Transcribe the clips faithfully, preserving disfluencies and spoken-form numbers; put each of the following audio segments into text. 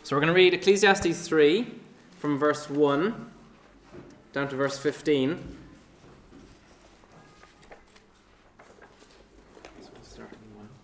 So we're going to read Ecclesiastes three from verse one down to verse fifteen. So we'll start in one.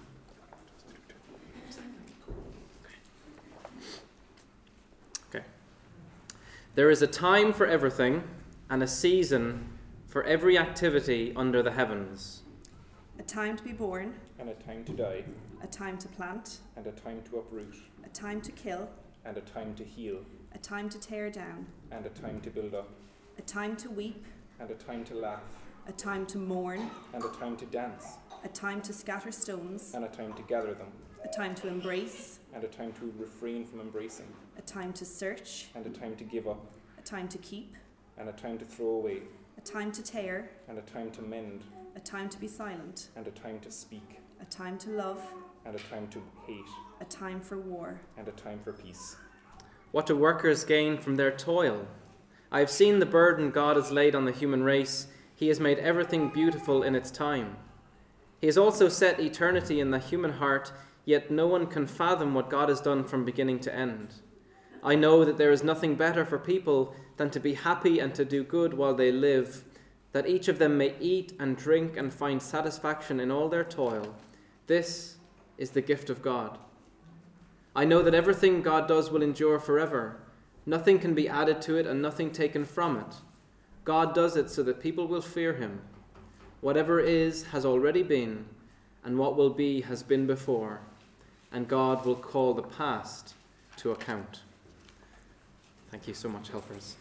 Okay. There is a time for everything and a season for every activity under the heavens. A time to be born, and a time to die, a time to plant, and a time to uproot, a time to kill, and a time to heal, a time to tear down, and a time to build up, a time to weep, and a time to laugh, a time to mourn, and a time to dance, a time to scatter stones, and a time to gather them, a time to embrace, and a time to refrain from embracing, a time to search, and a time to give up, a time to keep, and a time to throw away, a time to tear, and a time to mend, a time to be silent, and a time to speak, a time to love, and a time to hate, a time for war. and a time for peace. What do workers gain from their toil? I have seen the burden God has laid on the human race. He has made everything beautiful in its time. He has also set eternity in the human heart, yet no one can fathom what God has done from beginning to end. I know that there is nothing better for people than to be happy and to do good while they live, that each of them may eat and drink and find satisfaction in all their toil. This is the gift of God. I know that everything God does will endure forever. Nothing can be added to it and nothing taken from it. God does it so that people will fear him. Whatever is has already been, and what will be has been before, and God will call the past to account. Thank you so much, helpers.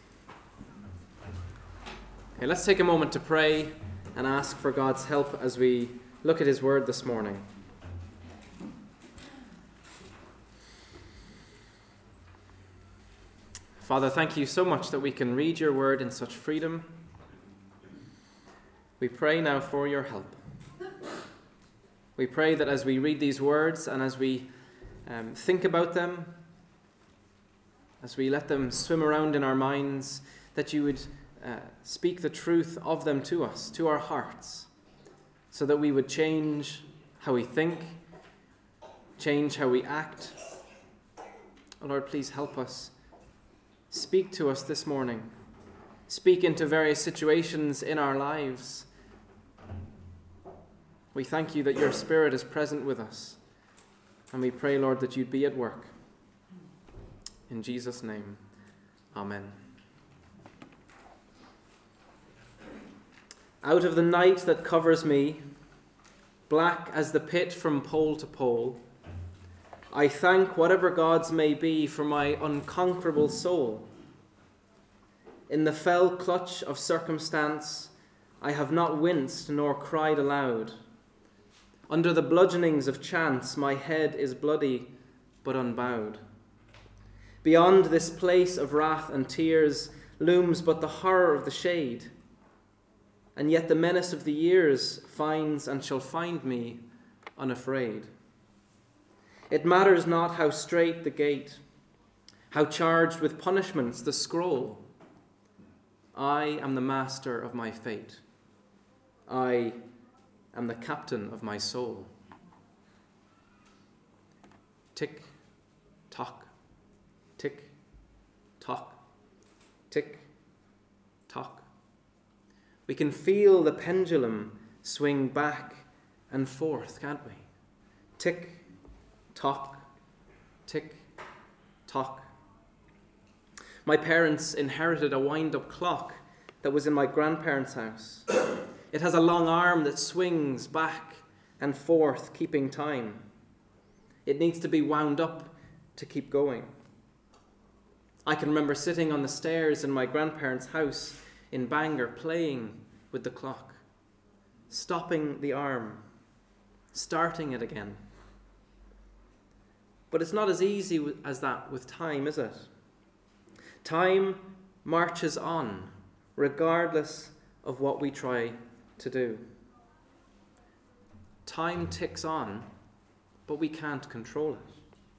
Okay, let's take a moment to pray and ask for God's help as we look at his word this morning. Father, thank you so much that we can read your word in such freedom. We pray now for your help. We pray that as we read these words and as we um, think about them, as we let them swim around in our minds, that you would uh, speak the truth of them to us, to our hearts, so that we would change how we think, change how we act. Oh Lord, please help us. Speak to us this morning. Speak into various situations in our lives. We thank you that your Spirit is present with us. And we pray, Lord, that you'd be at work. In Jesus' name, amen. Out of the night that covers me, black as the pit from pole to pole, I thank whatever gods may be for my unconquerable soul. In the fell clutch of circumstance, I have not winced nor cried aloud. Under the bludgeonings of chance, my head is bloody but unbowed. Beyond this place of wrath and tears looms but the horror of the shade, and yet the menace of the years finds and shall find me unafraid. It matters not how strait the gate, how charged with punishments the scroll. I am the master of my fate. I am the captain of my soul. Tick, tock, tick, tock, tick, tock. We can feel the pendulum swing back and forth, can't we? Tick, tock, tick, tock. My parents inherited a wind-up clock that was in my grandparents' house. It has a long arm that swings back and forth, keeping time. It needs to be wound up to keep going. I can remember sitting on the stairs in my grandparents' house in Bangor playing with the clock, stopping the arm, starting it again. But it's not as easy as that with time, is it? Time marches on, regardless of what we try to do. Time ticks on, but we can't control it.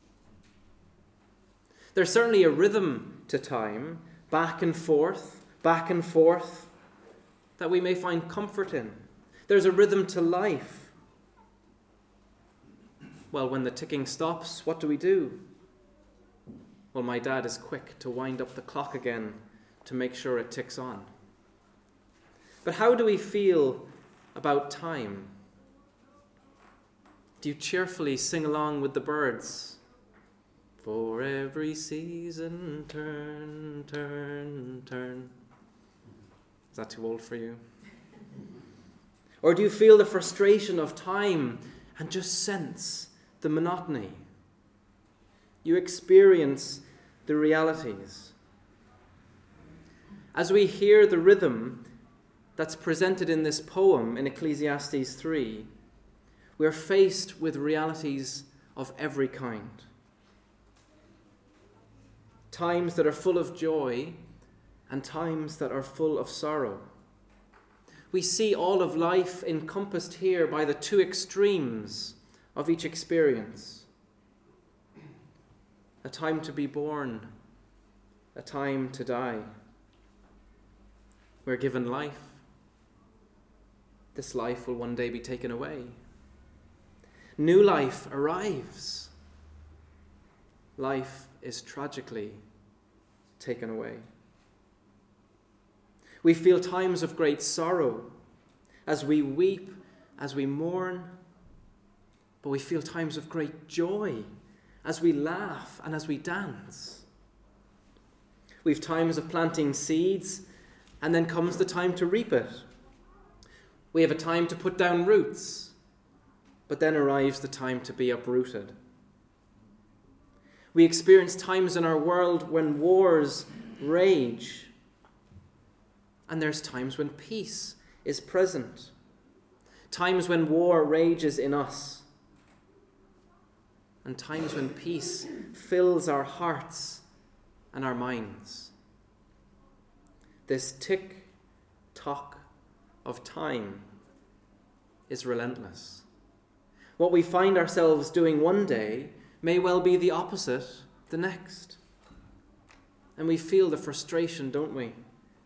There's certainly a rhythm to time, back and forth, back and forth, that we may find comfort in. There's a rhythm to life. Well, when the ticking stops, what do we do? Well, my dad is quick to wind up the clock again to make sure it ticks on. But how do we feel about time? Do you cheerfully sing along with the birds? For every season, turn, turn, turn. Is that too old for you? Or do you feel the frustration of time and just sense the monotony? You experience the realities. As we hear the rhythm that's presented in this poem in Ecclesiastes three, we're faced with realities of every kind. Times that are full of joy and times that are full of sorrow. We see all of life encompassed here by the two extremes of each experience. A time to be born, a time to die. We're given life. This life will one day be taken away. New life arrives. Life is tragically taken away. We feel times of great sorrow as we weep, as we mourn, but we feel times of great joy as we laugh and as we dance. We have times of planting seeds, and then comes the time to reap it. We have a time to put down roots, but then arrives the time to be uprooted. We experience times in our world when wars rage, and there's times when peace is present. Times when war rages in us, and times when peace fills our hearts and our minds. This tick-tock of time is relentless. What we find ourselves doing one day may well be the opposite the next. And we feel the frustration, don't we?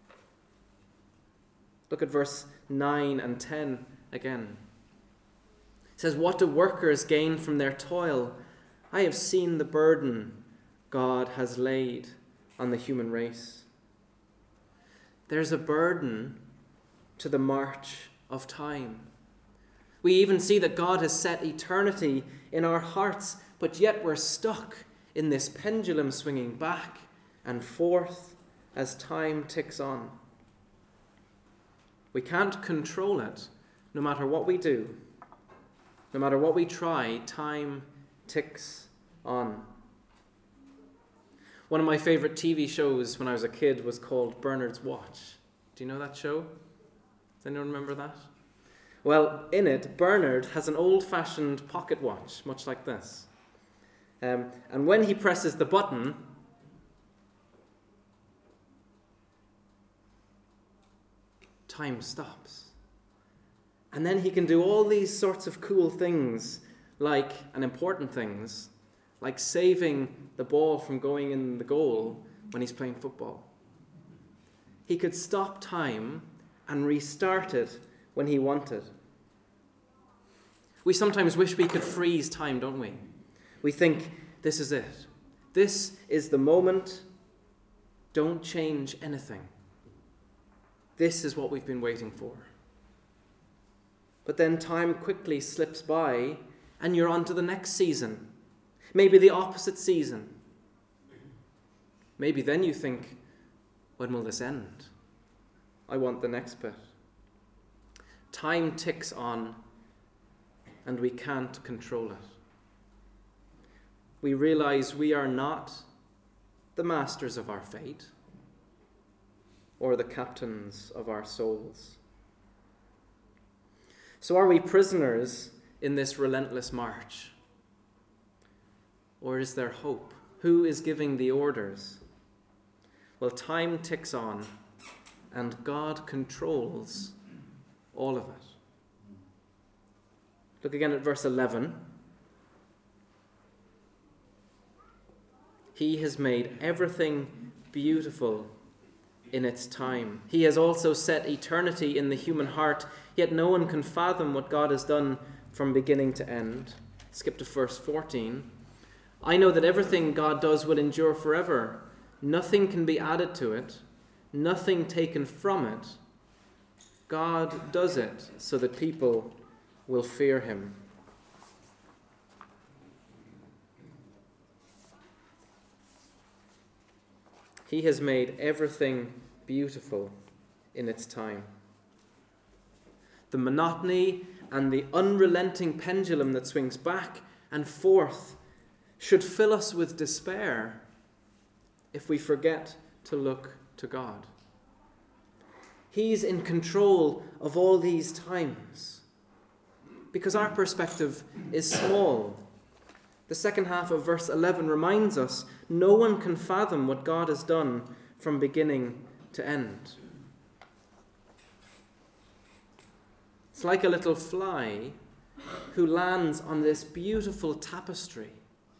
Look at verse nine and ten again. It says, "What do workers gain from their toil? I have seen the burden God has laid on the human race." There's a burden to the march of time. We even see that God has set eternity in our hearts, but yet we're stuck in this pendulum swinging back and forth as time ticks on. We can't control it, no matter what we do. No matter what we try, time ticks on. One of my favorite T V shows when I was a kid was called Bernard's Watch. Do you know that show? Does anyone remember that? Well, in it, Bernard has an old-fashioned pocket watch, much like this. Um, and when he presses the button, time stops. And then he can do all these sorts of cool things, like, and important things, like saving the ball from going in the goal when he's playing football. He could stop time and restart it when he wanted. We sometimes wish we could freeze time, don't we? We think, this is it. This is the moment. Don't change anything. This is what we've been waiting for. But then time quickly slips by and you're on to the next season. Maybe the opposite season. Maybe then you think, when will this end? I want the next bit. Time ticks on and we can't control it. We realize we are not the masters of our fate or the captains of our souls. So are we prisoners in this relentless march? Or is there hope? Who is giving the orders? Well, time ticks on, and God controls all of it. Look again at verse eleven. He has made everything beautiful in its time. He has also set eternity in the human heart, yet no one can fathom what God has done from beginning to end. Skip to verse fourteen. I know that everything God does will endure forever. Nothing can be added to it, nothing taken from it. God does it so that people will fear him. He has made everything beautiful in its time. The monotony and the unrelenting pendulum that swings back and forth should fill us with despair if we forget to look to God. He's in control of all these times because our perspective is small. The second half of verse eleven reminds us no one can fathom what God has done from beginning to end. It's like a little fly who lands on this beautiful tapestry,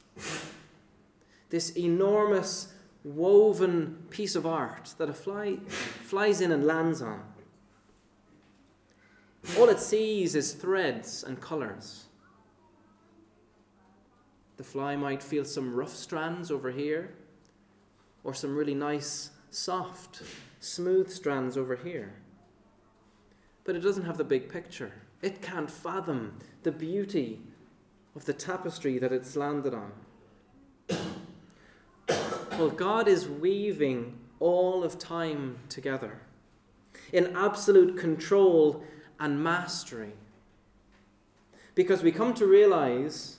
this enormous woven piece of art that a fly flies in and lands on. All it sees is threads and colours. The fly might feel some rough strands over here, or some really nice, soft, smooth strands over here. But it doesn't have the big picture. It can't fathom the beauty of the tapestry that it's landed on. Well, God is weaving all of time together in absolute control and mastery. Because we come to realize,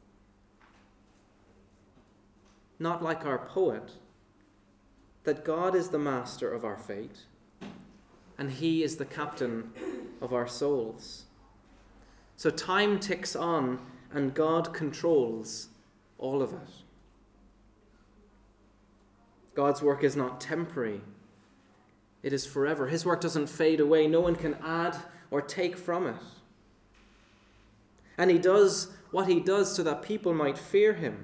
not like our poet, that God is the master of our fate and he is the captain of our souls. So time ticks on and God controls all of it. God's work is not temporary. It is forever. His work doesn't fade away. No one can add or take from it. And he does what he does so that people might fear him.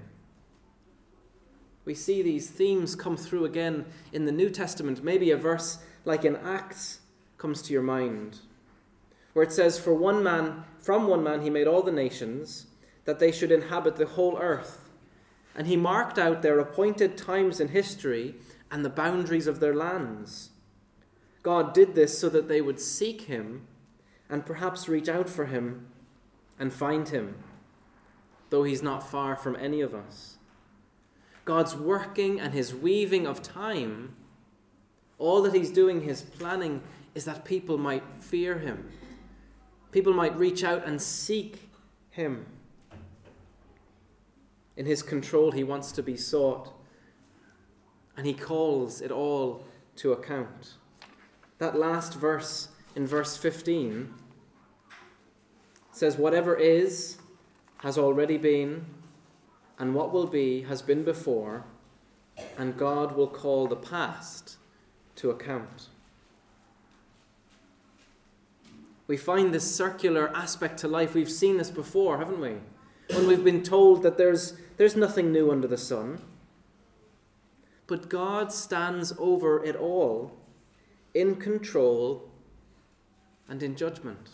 We see these themes come through again in the New Testament. Maybe a verse like in Acts comes to your mind, where it says, For one man, from one man he made all the nations, that they should inhabit the whole earth. And he marked out their appointed times in history and the boundaries of their lands. God did this so that they would seek him and perhaps reach out for him and find him, though he's not far from any of us. God's working and his weaving of time, all that he's doing, his planning, is that people might fear him. People might reach out and seek him. In his control, he wants to be sought, and he calls it all to account. That last verse in verse fifteen says, Whatever is has already been, and what will be has been before, and God will call the past to account. We find this circular aspect to life. We've seen this before, haven't we? When we've been told that there's, there's nothing new under the sun. But God stands over it all, in control and in judgment.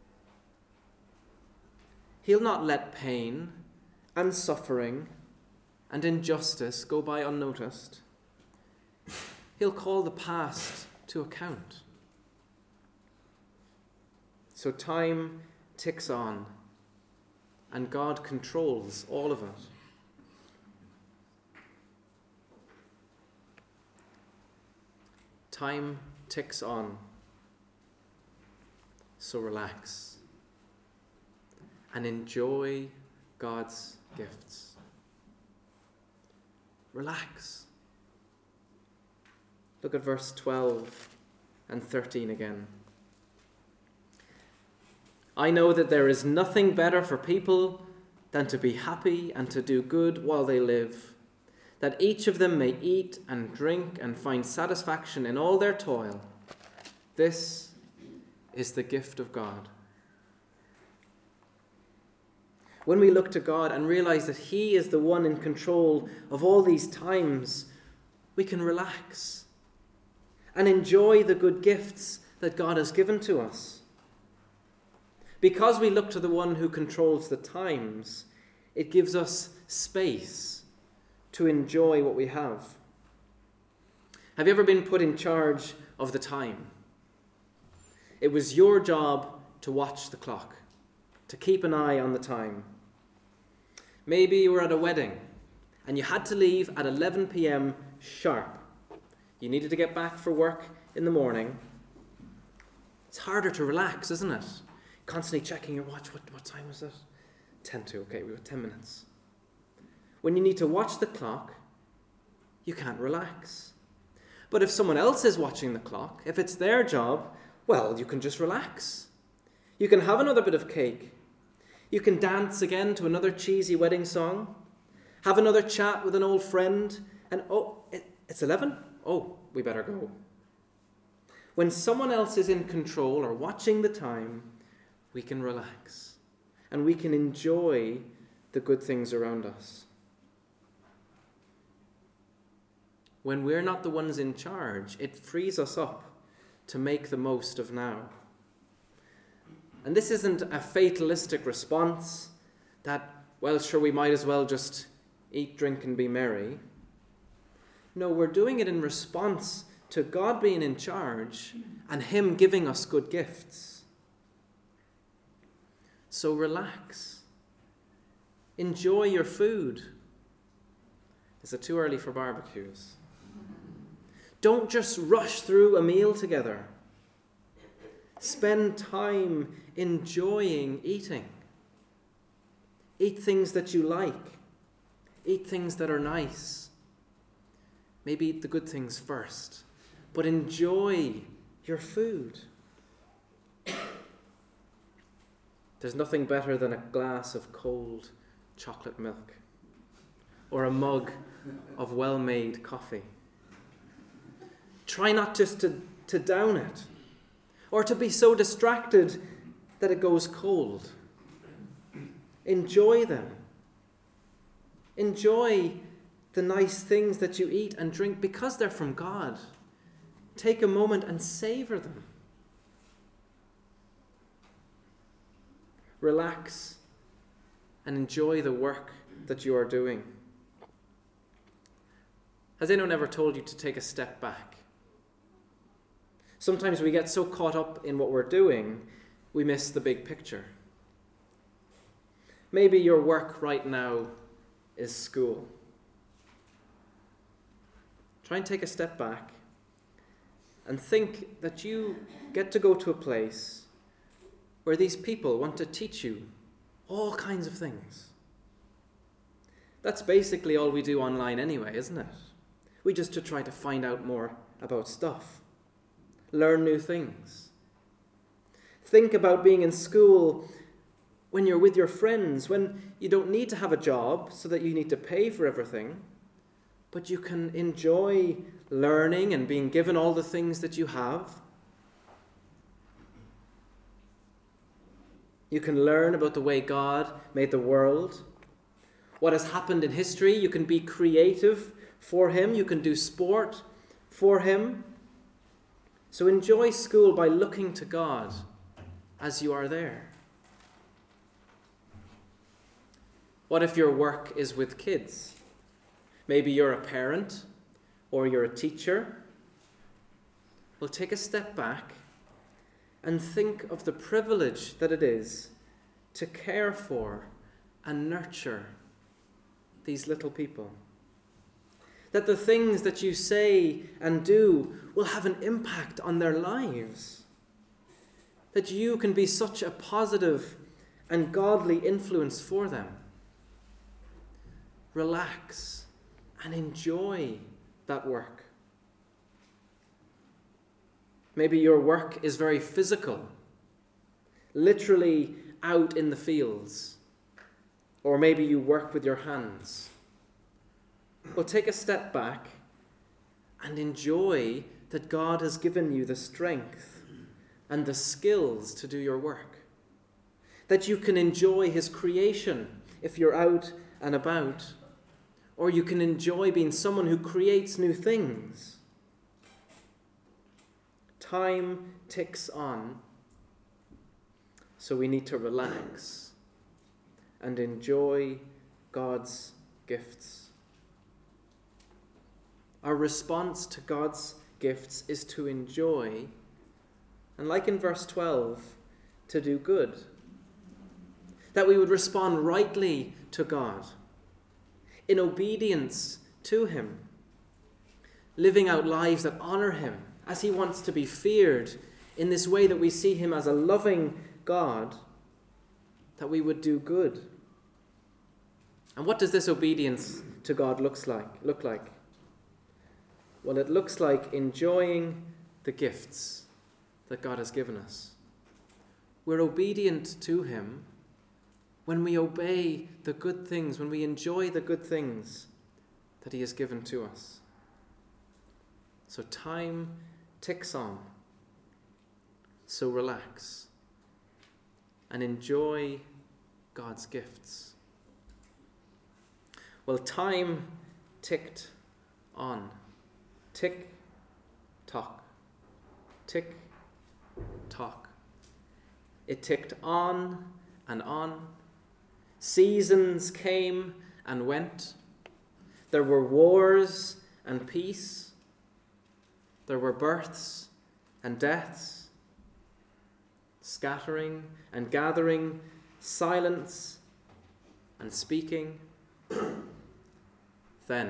He'll not let pain and suffering and injustice go by unnoticed. He'll call the past to account. So time ticks on, and God controls all of it. Time ticks on. So relax and enjoy God's gifts. Relax. Look at verse twelve and thirteen again. I know that there is nothing better for people than to be happy and to do good while they live, that each of them may eat and drink and find satisfaction in all their toil. This is the gift of God. When we look to God and realize that he is the one in control of all these times, we can relax and enjoy the good gifts that God has given to us. Because we look to the one who controls the times, It gives us space to enjoy what we have. Have you ever been put in charge of the time? It was your job to watch the clock, to keep an eye on the time. Maybe you were at a wedding and you had to leave at eleven p.m. sharp. You needed to get back for work in the morning. It's harder to relax, isn't it? Constantly checking your watch. What, what time was it? ten to. Okay, we've got ten minutes. When you need to watch the clock, you can't relax. But if someone else is watching the clock, if it's their job, well, you can just relax. You can have another bit of cake. You can dance again to another cheesy wedding song. Have another chat with an old friend. And, oh, it, it's eleven? Oh, we better go. When someone else is in control or watching the time, we can relax. And we can enjoy the good things around us. When we're not the ones in charge, it frees us up to make the most of now. And this isn't a fatalistic response that, well, sure, we might as well just eat, drink, and be merry. No, we're doing it in response to God being in charge and Him giving us good gifts. So relax. Enjoy your food. Is it too early for barbecues? Don't just rush through a meal together. Spend time enjoying eating. Eat things that you like. Eat things that are nice. Maybe eat the good things first, but enjoy your food. There's nothing better than a glass of cold chocolate milk or a mug of well-made coffee. Try not just to, to down it or to be so distracted that it goes cold. Enjoy them. Enjoy the nice things that you eat and drink because they're from God. Take a moment and savor them. Relax and enjoy the work that you are doing. Has anyone ever told you to take a step back? Sometimes we get so caught up in what we're doing, we miss the big picture. Maybe your work right now is school. Try and take a step back and think that you get to go to a place where these people want to teach you all kinds of things. That's basically all we do online anyway, isn't it? We just to try to find out more about stuff. Learn new things. Think about being in school when you're with your friends, when you don't need to have a job so that you need to pay for everything, but you can enjoy learning and being given all the things that you have. You can learn about the way God made the world, what has happened in history. You can be creative for Him. You can do sport for Him. So enjoy school by looking to God as you are there. What if your work is with kids? Maybe you're a parent or you're a teacher. Well, take a step back and think of the privilege that it is to care for and nurture these little people. That the things that you say and do will have an impact on their lives. That you can be such a positive and godly influence for them. Relax and enjoy that work. Maybe your work is very physical, literally out in the fields. Or maybe you work with your hands. Well, take a step back and enjoy that God has given you the strength and the skills to do your work. That you can enjoy His creation if you're out and about. Or you can enjoy being someone who creates new things. Time ticks on, so we need to relax and enjoy God's gifts. Our response to God's gifts is to enjoy, and like in verse twelve, to do good. That we would respond rightly to God, in obedience to him, living out lives that honor him as he wants to be feared in this way that we see him as a loving God, that we would do good. And what does this obedience to God looks like, look like? Well, it looks like enjoying the gifts that God has given us. We're obedient to him when we obey the good things, when we enjoy the good things that he has given to us. So time ticks on. So relax and enjoy God's gifts. Well, time ticked on. Tick, tock. Tick, tock. It ticked on and on. Seasons came and went. There were wars and peace. There were births and deaths. Scattering and gathering. Silence and speaking. Then,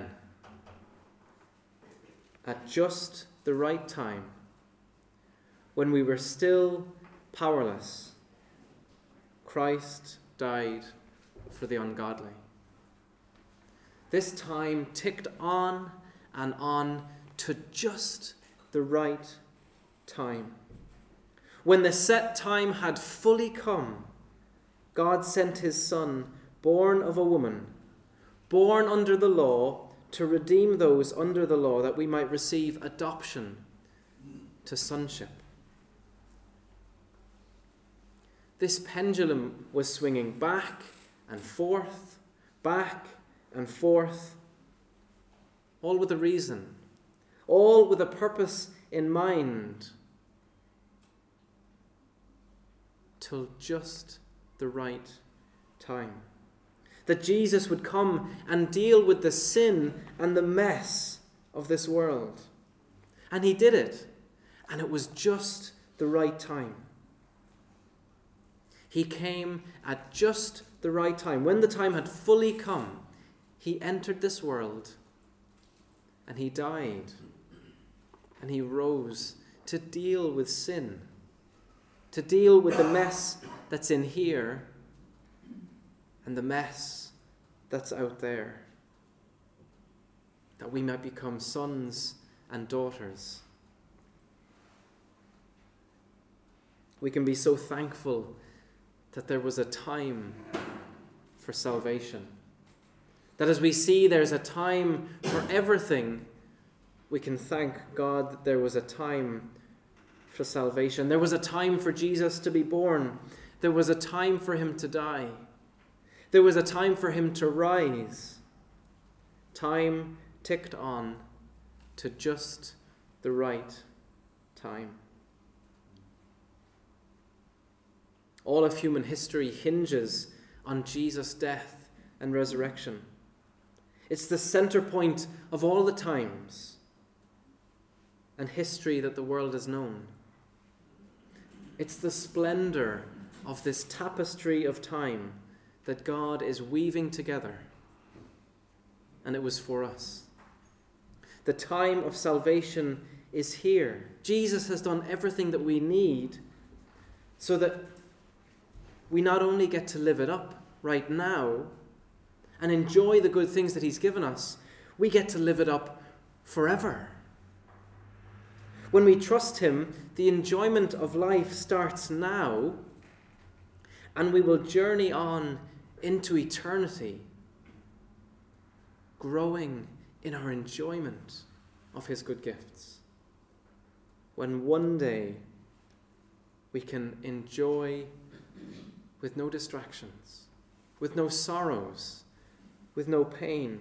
at just the right time, when we were still powerless, Christ died for the ungodly. This time ticked on and on to just the right time. When the set time had fully come, God sent his Son, born of a woman, born under the law, to redeem those under the law, that we might receive adoption to sonship. This pendulum was swinging back and forth, back and forth, all with a reason, all with a purpose in mind, till just the right time. That Jesus would come and deal with the sin and the mess of this world. And he did it. And it was just the right time. He came at just the right time. When the time had fully come, he entered this world. And he died. And he rose to deal with sin. To deal with the mess that's in here and the mess that's out there, that we might become sons and daughters. We can be so thankful that there was a time for salvation. That as we see there's a time for everything, we can thank God that there was a time for salvation. There was a time for Jesus to be born. There was a time for him to die. There was a time for him to rise. Time ticked on to just the right time. All of human history hinges on Jesus' death and resurrection. It's the center point of all the times and history that the world has known. It's the splendor of this tapestry of time that God is weaving together, and it was for us. The time of salvation is here. Jesus has done everything that we need so that we not only get to live it up right now and enjoy the good things that he's given us, we get to live it up forever. When we trust him, the enjoyment of life starts now, and we will journey on into eternity, growing in our enjoyment of his good gifts. When one day we can enjoy with no distractions, with no sorrows, with no pain.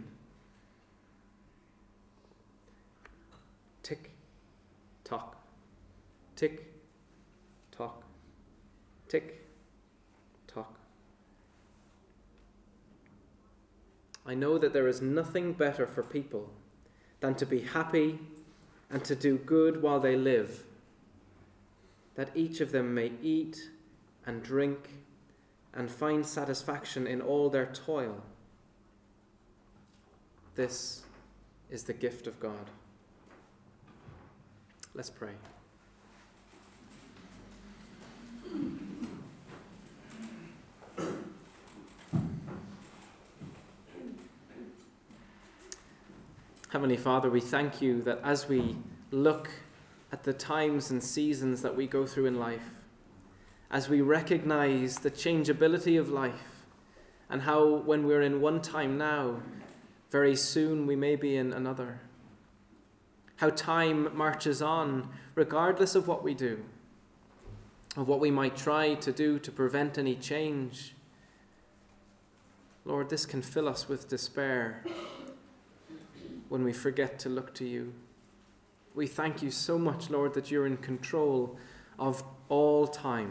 Tick, tock, tick, tock, tick, tock. I know that there is nothing better for people than to be happy and to do good while they live, that each of them may eat and drink and find satisfaction in all their toil. This is the gift of God. Let's pray. Heavenly Father, we thank you that as we look at the times and seasons that we go through in life, as we recognize the changeability of life and how when we're in one time now, very soon we may be in another, how time marches on regardless of what we do, of what we might try to do to prevent any change. Lord, this can fill us with despair when we forget to look to you. We thank you so much, Lord, that you're in control of all time,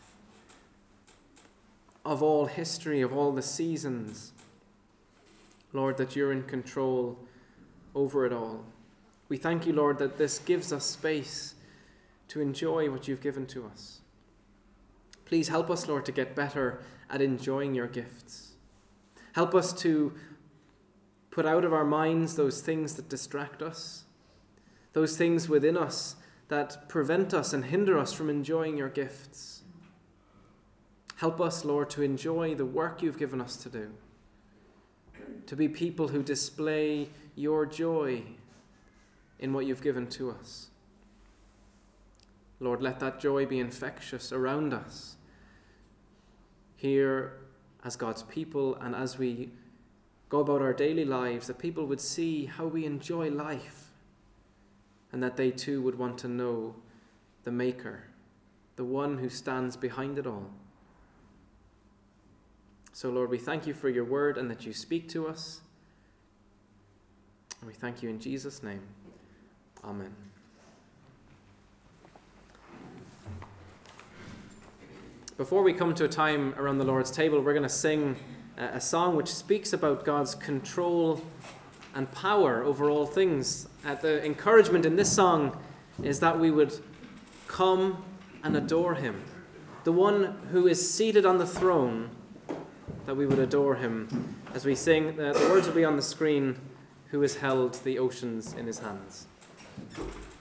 of all history, of all the seasons. Lord, that you're in control over it all. We thank you, Lord, that this gives us space to enjoy what you've given to us. Please help us, Lord, to get better at enjoying your gifts. Help us to put out of our minds those things that distract us, those things within us that prevent us and hinder us from enjoying your gifts. Help us, Lord, to enjoy the work you've given us to do, to be people who display your joy in what you've given to us. Lord, let that joy be infectious around us here as God's people, and as we go about our daily lives, that people would see how we enjoy life, and that they too would want to know the Maker, the one who stands behind it all. So, Lord, we thank you for your word and that you speak to us. And we thank you in Jesus' name. Amen. Before we come to a time around the Lord's table, we're going to sing a song which speaks about God's control and power over all things. Uh, the encouragement in this song is that we would come and adore him. The one who is seated on the throne, that we would adore him. As we sing, uh, the words will be on the screen, who has held the oceans in his hands.